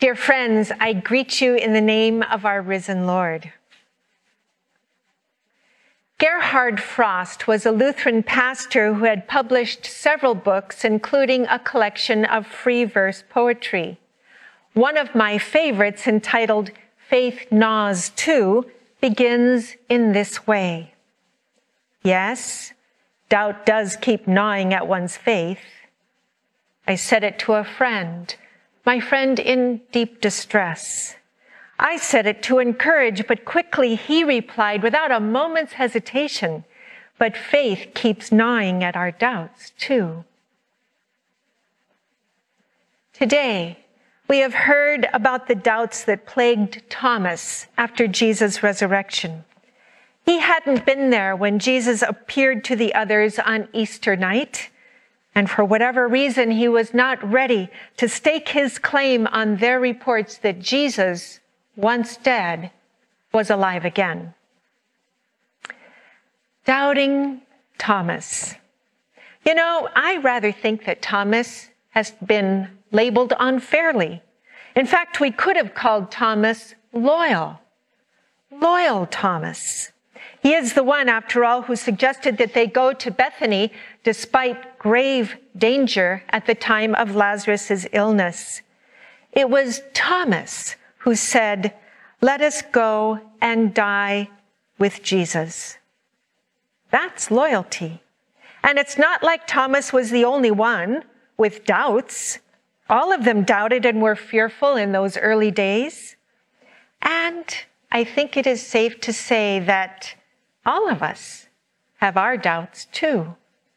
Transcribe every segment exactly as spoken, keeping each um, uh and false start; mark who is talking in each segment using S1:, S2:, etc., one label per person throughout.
S1: Dear friends, I greet you in the name of our risen Lord. Gerhard Frost was a Lutheran pastor who had published several books, including a collection of free verse poetry. One of my favorites, entitled Faith Gnaws Too, begins in this way. Yes, doubt does keep gnawing at one's faith. I said it to a friend, my friend in deep distress. I said it to encourage, but quickly he replied without a moment's hesitation, but faith keeps gnawing at our doubts too. Today, we have heard about the doubts that plagued Thomas after Jesus' resurrection. He hadn't been there when Jesus appeared to the others on Easter night, and for whatever reason, he was not ready to stake his claim on their reports that Jesus, once dead, was alive again. Doubting Thomas. You know, I rather think that Thomas has been labeled unfairly. In fact, we could have called Thomas loyal. Loyal Thomas. He is the one, after all, who suggested that they go to Bethany despite grave danger at the time of Lazarus' illness. It was Thomas who said, "Let us go and die with Jesus." That's loyalty. And it's not like Thomas was the only one with doubts. All of them doubted and were fearful in those early days. And I think it is safe to say that all of us have our doubts too.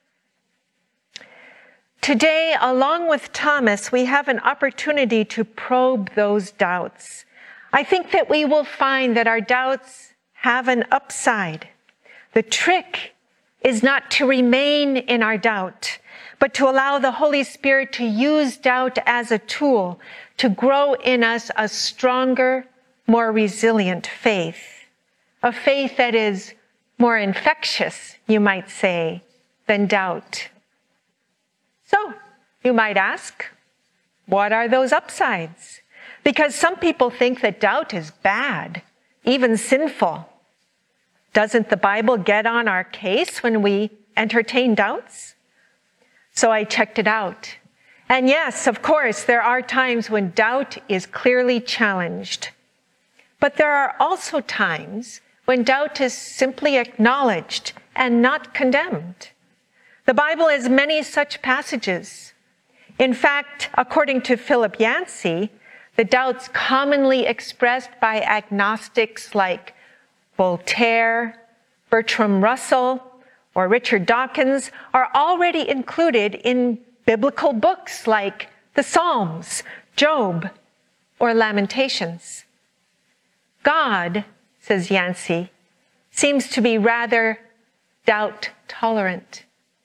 S1: Today, along with Thomas, we have an opportunity to probe those doubts. I think that we will find that our doubts have an upside. The trick is not to remain in our doubt, but to allow the Holy Spirit to use doubt as a tool to grow in us a stronger, more resilient faith. A faith that is more infectious, you might say, than doubt. So, you might ask, what are those upsides? Because some people think that doubt is bad, even sinful. Doesn't the Bible get on our case when we entertain doubts? So I checked it out. And yes, of course, there are times when doubt is clearly challenged. But there are also times when doubt is simply acknowledged and not condemned. The Bible has many such passages. In fact, according to Philip Yancey, the doubts commonly expressed by agnostics like Voltaire, Bertrand Russell, or Richard Dawkins are already included in biblical books like the Psalms, Job, or Lamentations. God, says Yancey, seems to be rather doubt tolerant.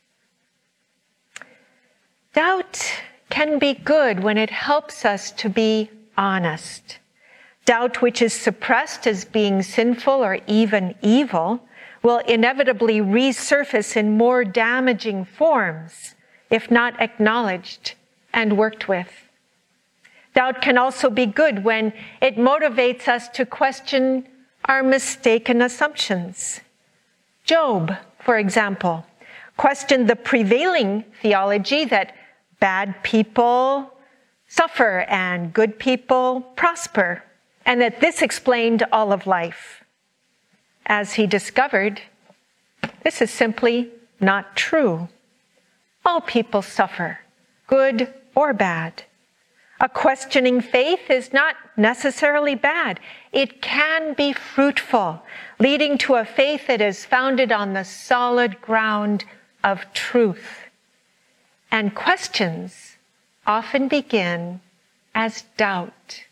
S1: Doubt can be good when it helps us to be honest. Doubt which is suppressed as being sinful or even evil will inevitably resurface in more damaging forms if not acknowledged and worked with. Doubt can also be good when it motivates us to question our mistaken assumptions. Job, for example, questioned the prevailing theology that bad people suffer and good people prosper, and that this explained all of life. As he discovered, this is simply not true. All people suffer, good or bad. A questioning faith is not necessarily bad. It can be fruitful, leading to a faith that is founded on the solid ground of truth. And questions often begin as doubt.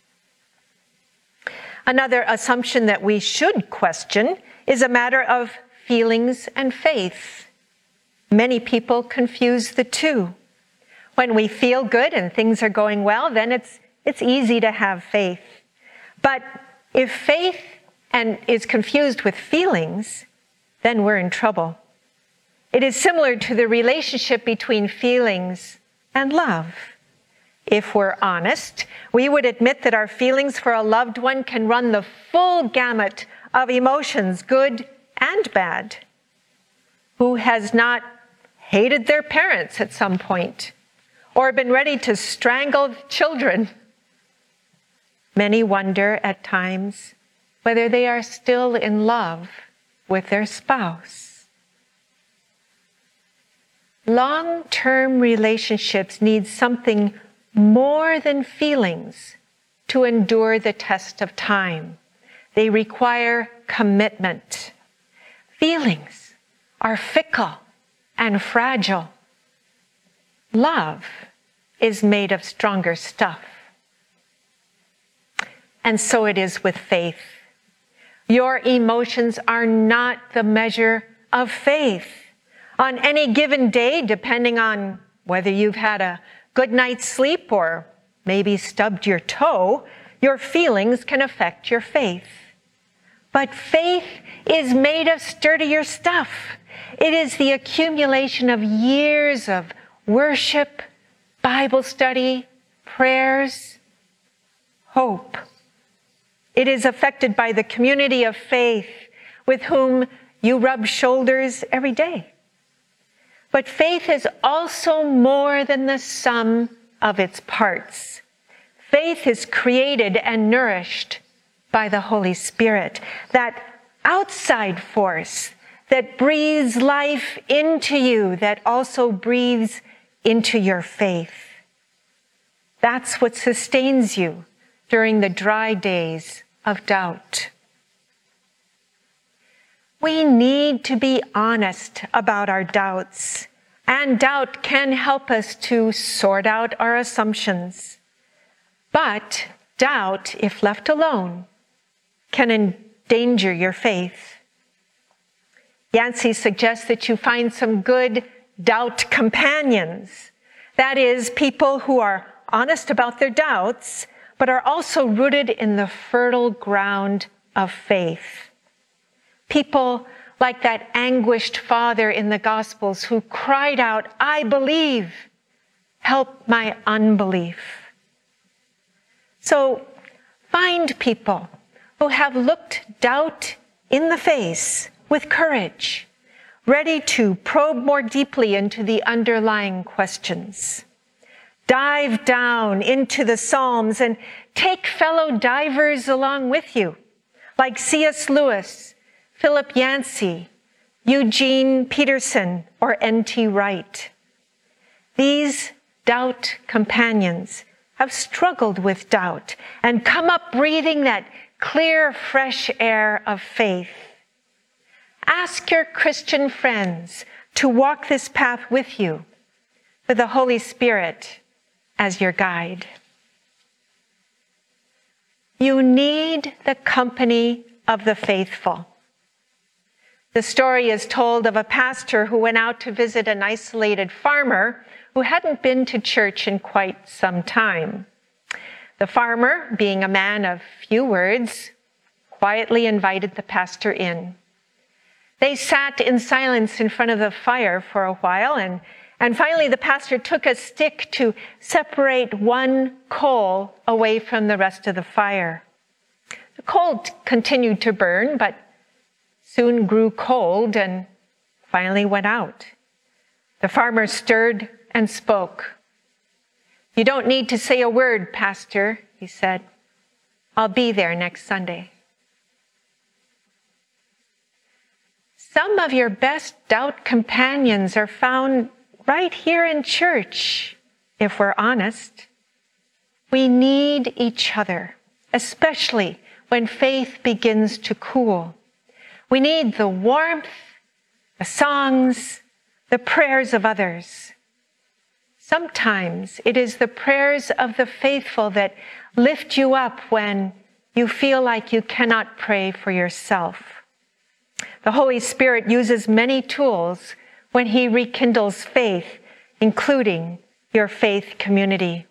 S1: Another assumption that we should question is a matter of feelings and faith. Many people confuse the two. When we feel good and things are going well, then it's it's easy to have faith. But if faith and is confused with feelings, then we're in trouble. It is similar to the relationship between feelings and love. If we're honest, we would admit that our feelings for a loved one can run the full gamut of emotions, good and bad. Who has not hated their parents at some point or been ready to strangle children? Many wonder at times whether they are still in love with their spouse. Long-term relationships need something more than feelings to endure the test of time. They require commitment. Feelings are fickle and fragile. Love is made of stronger stuff. And so it is with faith. Your emotions are not the measure of faith. On any given day, depending on whether you've had a good night's sleep or maybe stubbed your toe, your feelings can affect your faith. But faith is made of sturdier stuff. It is the accumulation of years of worship, Bible study, prayers, hope. It is affected by the community of faith with whom you rub shoulders every day. But faith is also more than the sum of its parts. Faith is created and nourished by the Holy Spirit, that outside force that breathes life into you, that also breathes into your faith. That's what sustains you during the dry days of doubt. We need to be honest about our doubts, and doubt can help us to sort out our assumptions. But doubt, if left alone, can endanger your faith. Yancey suggests that you find some good doubt companions. That is, people who are honest about their doubts, but are also rooted in the fertile ground of faith. People like that anguished father in the Gospels who cried out, "I believe, help my unbelief." So find people who have looked doubt in the face with courage, ready to probe more deeply into the underlying questions. Dive down into the Psalms and take fellow divers along with you, like C S Lewis, Philip Yancey, Eugene Peterson, or N T Wright. These doubt companions have struggled with doubt and come up breathing that clear, fresh air of faith. Ask your Christian friends to walk this path with you, with the Holy Spirit as your guide. You need the company of the faithful. The story is told of a pastor who went out to visit an isolated farmer who hadn't been to church in quite some time. The farmer, being a man of few words, quietly invited the pastor in. They sat in silence in front of the fire for a while, and, and finally the pastor took a stick to separate one coal away from the rest of the fire. The coal continued to burn, but soon grew cold and finally went out. The farmer stirred and spoke. "You don't need to say a word, Pastor," he said. "I'll be there next Sunday." Some of your best doubt companions are found right here in church, if we're honest. We need each other, especially when faith begins to cool. We need the warmth, the songs, the prayers of others. Sometimes it is the prayers of the faithful that lift you up when you feel like you cannot pray for yourself. The Holy Spirit uses many tools when he rekindles faith, including your faith community.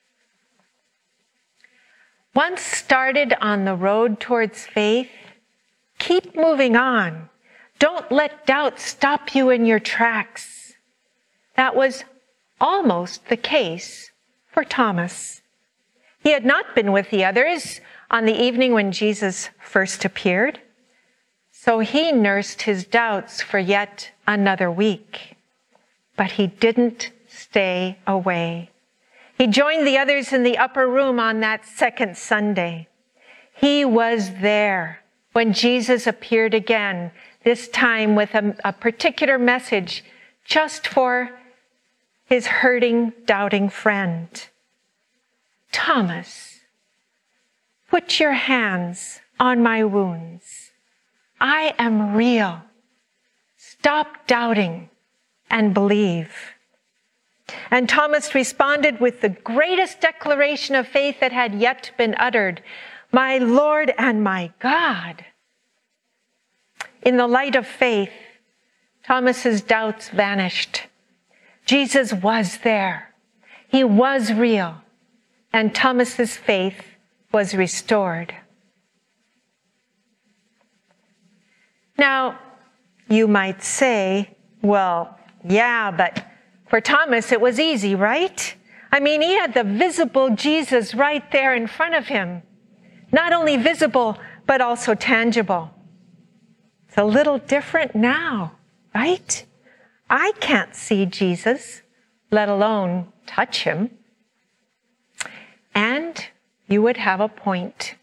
S1: Once started on the road towards faith, keep moving on. Don't let doubt stop you in your tracks. That was almost the case for Thomas. He had not been with the others on the evening when Jesus first appeared, so he nursed his doubts for yet another week. But he didn't stay away. He joined the others in the upper room on that second Sunday. He was there when Jesus appeared again, this time with a, a particular message just for his hurting, doubting friend. Thomas, put your hands on my wounds. I am real. Stop doubting and believe. And Thomas responded with the greatest declaration of faith that had yet been uttered, my Lord and my God. In the light of faith, Thomas's doubts vanished. Jesus was there. He was real. And Thomas's faith was restored. Now, you might say, well, yeah, but for Thomas, it was easy, right? I mean, he had the visible Jesus right there in front of him. Not only visible, but also tangible. It's a little different now, right? I can't see Jesus, let alone touch him. And you would have a point.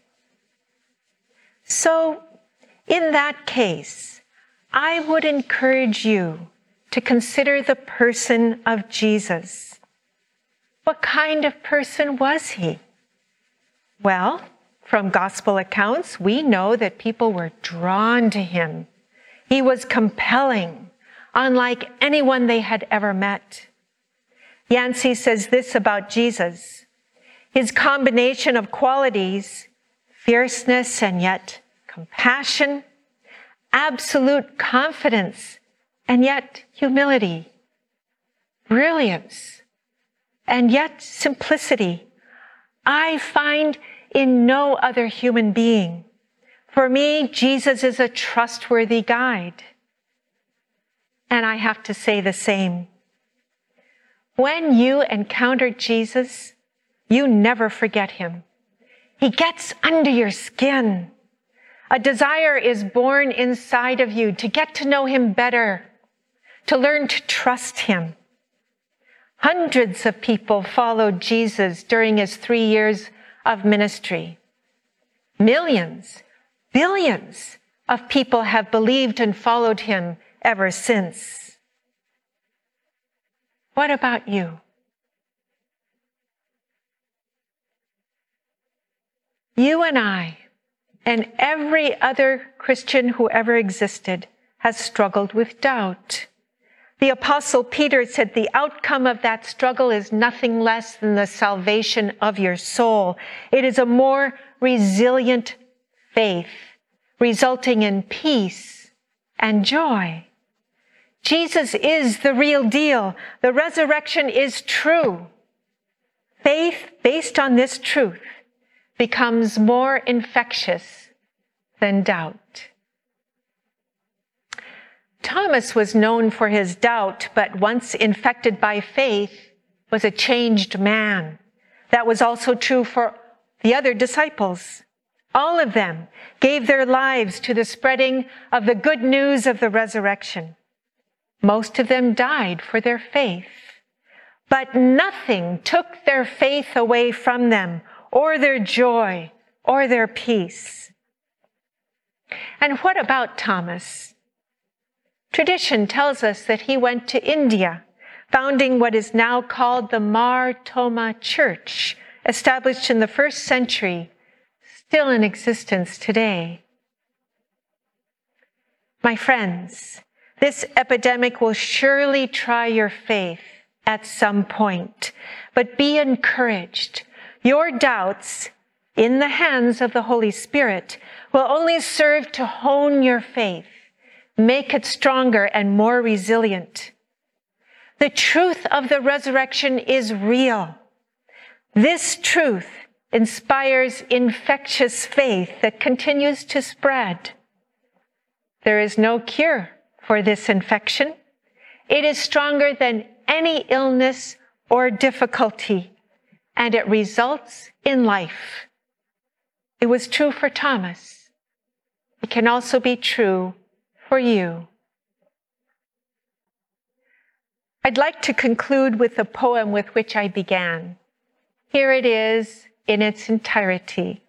S1: So, in that case, I would encourage you to consider the person of Jesus. What kind of person was he? Well, from gospel accounts, we know that people were drawn to him. He was compelling, unlike anyone they had ever met. Yancey says this about Jesus. His combination of qualities, fierceness and yet compassion, absolute confidence and yet humility, brilliance and yet simplicity, I find in no other human being. For me, Jesus is a trustworthy guide. And I have to say the same. When you encounter Jesus, you never forget him. He gets under your skin. A desire is born inside of you to get to know him better, to learn to trust him. Hundreds of people followed Jesus during his three years of ministry. Millions, billions of people have believed and followed him ever since. What about you? You and I, and every other Christian who ever existed, has struggled with doubt. The Apostle Peter said the outcome of that struggle is nothing less than the salvation of your soul. It is a more resilient faith, resulting in peace and joy. Jesus is the real deal. The resurrection is true. Faith based on this truth becomes more infectious than doubt. Thomas was known for his doubt, but once infected by faith, was a changed man. That was also true for the other disciples. All of them gave their lives to the spreading of the good news of the resurrection. Most of them died for their faith, but nothing took their faith away from them, or their joy, or their peace. And what about Thomas? Tradition tells us that he went to India, founding what is now called the Mar Thoma Church, established in the first century, still in existence today. My friends, this epidemic will surely try your faith at some point, but be encouraged. Your doubts, in the hands of the Holy Spirit, will only serve to hone your faith, make it stronger and more resilient. The truth of the resurrection is real. This truth inspires infectious faith that continues to spread. There is no cure for this infection. It is stronger than any illness or difficulty. and it results in life. It was true for Thomas. It can also be true for you. I'd like to conclude with the poem with which I began. Here it is in its entirety.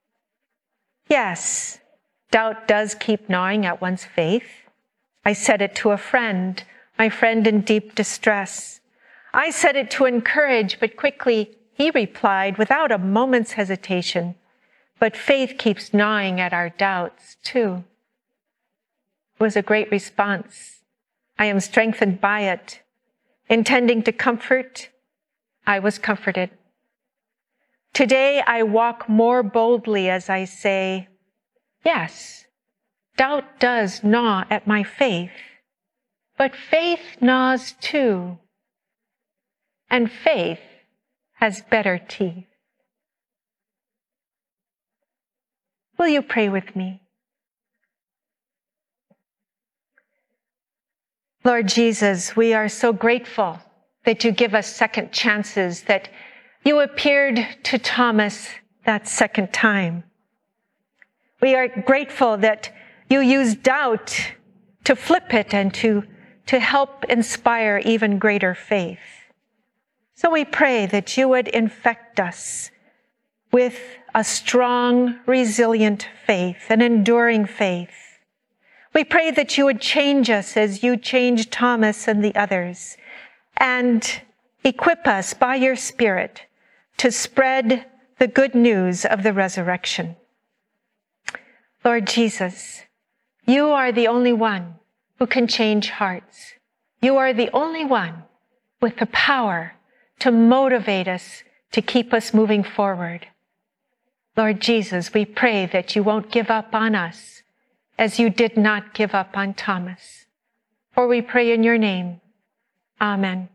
S1: Yes, doubt does keep gnawing at one's faith. I said it to a friend, my friend in deep distress. I said it to encourage, but quickly he replied without a moment's hesitation, but faith keeps gnawing at our doubts too. It was a great response. I am strengthened by it. Intending to comfort, I was comforted. Today I walk more boldly as I say, yes, doubt does gnaw at my faith, but faith gnaws too, and faith has better teeth. Will you pray with me? Lord Jesus, we are so grateful that you give us second chances, that you appeared to Thomas that second time. We are grateful that you use doubt to flip it and to, to help inspire even greater faith. So we pray that you would infect us with a strong, resilient faith, an enduring faith. We pray that you would change us as you changed Thomas and the others, and equip us by your Spirit to spread the good news of the resurrection. Lord Jesus, you are the only one who can change hearts. You are the only one with the power to motivate us, to keep us moving forward. Lord Jesus, we pray that you won't give up on us as you did not give up on Thomas. For we pray in your name. Amen.